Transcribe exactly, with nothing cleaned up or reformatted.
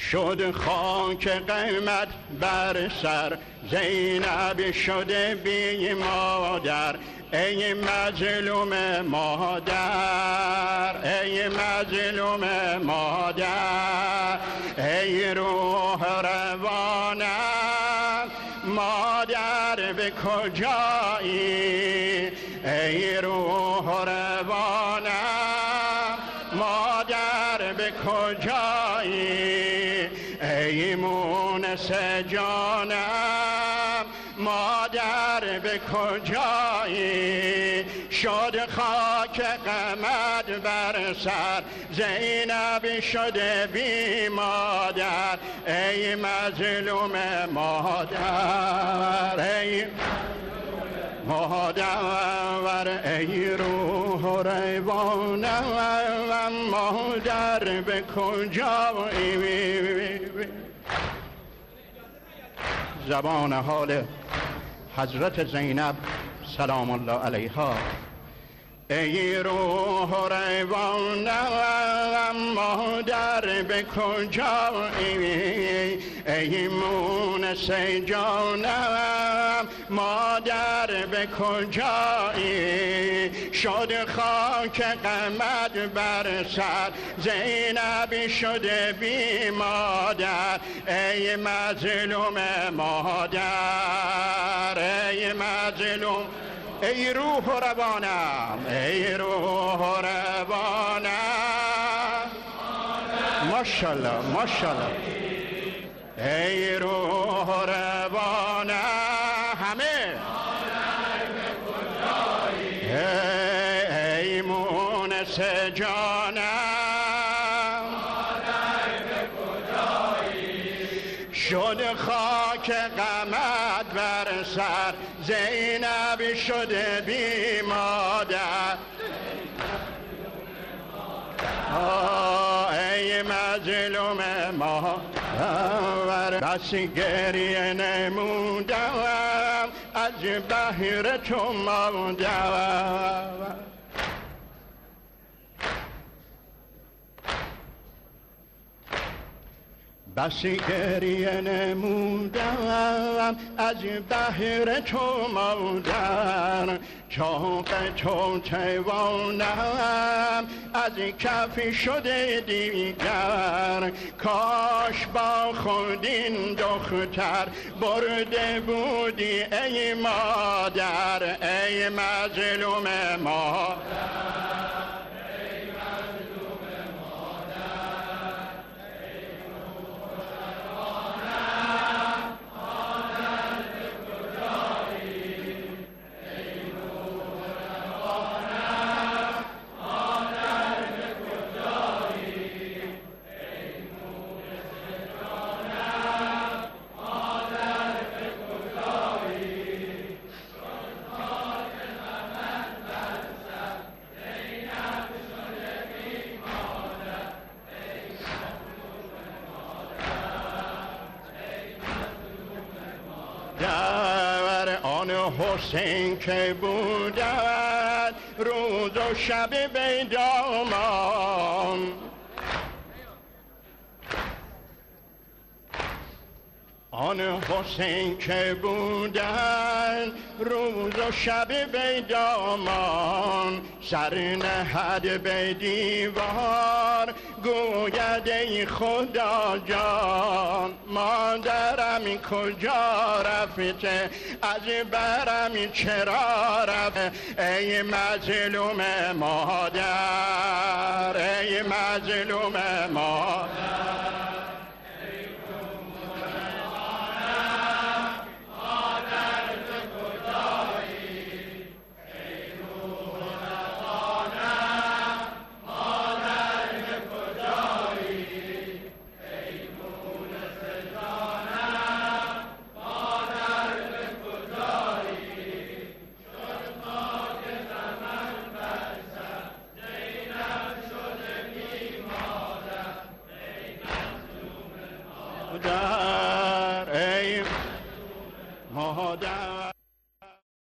شد خاک قیمت بر سر، زینب شده بی مادر. ای مظلوم مادر، ای مظلوم مادر، ای روح روانم مادر به کجایی؟ ای روح روانم مادر به کجایی؟ ای مونس جانم مادر به کجایی؟ شد خاک غمت بر سر، زینب شده بی مادر. ای مظلوم مادر، ای مادر، ای روح روانم مادر به کجایی؟ زبان حال حضرت زینب سلام الله علیها. ای روح روانم مادر به کجایی؟ ای مونس جانم مادر به کجایی؟ شد خاک غمت بر سر، زینب شده بی مادر. ای مظلوم مادر، ای مظلوم، ای روح روانم، ای روح روانم ماشاءالله ماشاءالله. ای روح روانم همه ای مونس جانم شد خاک غمت بر سر، زینب شده بی مادر. ای مظلوم مادر، بسی گریه نمودم از بهر تو مادر. بسی گریه نمودم از بهر تو مادر. چاق تو توانم از کف شده دیگر. کاش با خود این دختر برده بودی ای مادر. ای مظلوم مادر، حسین که بودن روز و شب بیدامان. آن حسین که بودن روز و شب بیدامان. سر نهد به دیوار گوید ای خدا جان. مادرم کجا رفته از برم چرا رفته؟ ای مظلوم مادر، ای مظلوم مادر.